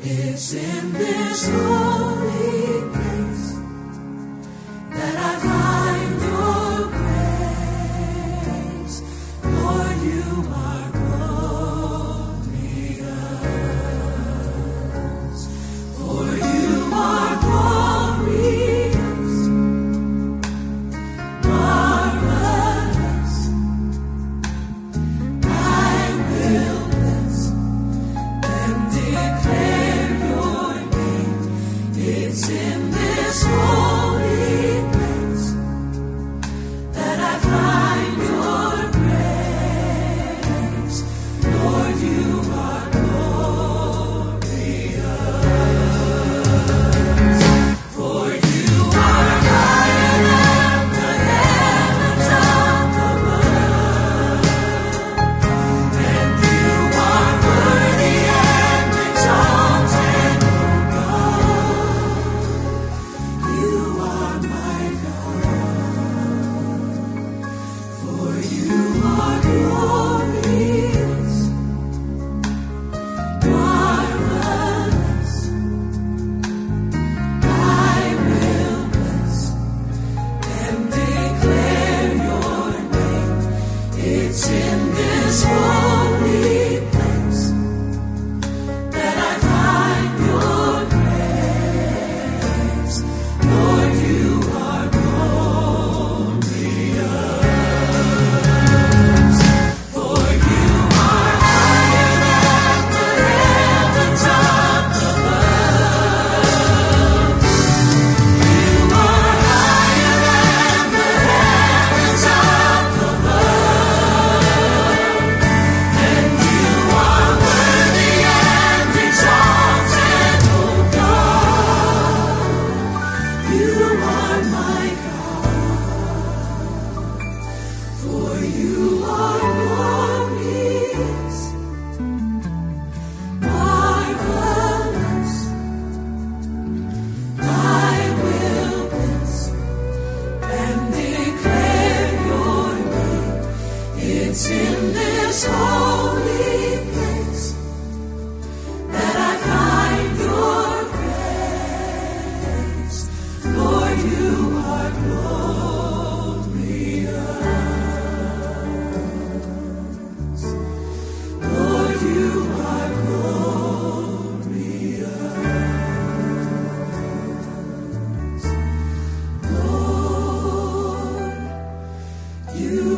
It's in this holy place that I find your grace. Lord, you are glorious. For you are glorious, marvelous. I will bless and declare your name. It's in this holy place that I find your grace. Lord, you are glorious. For you are higher than the heavens above, and you are worthy and exalted, O God. You are my God. For you are glorious, marvelous. I will bless and declare your name. It's in this holy place that I find your grace. Lord, you are glorious. For you are higher than the heavens above. You are higher than the heavens above, and you are worthy and exalted, O God. You are my God. For you are glorious, marvelous. I will bless and declare your name. It's in this holy place that I find your grace. Lord, you are glorious. Lord, you are glorious. Lord, you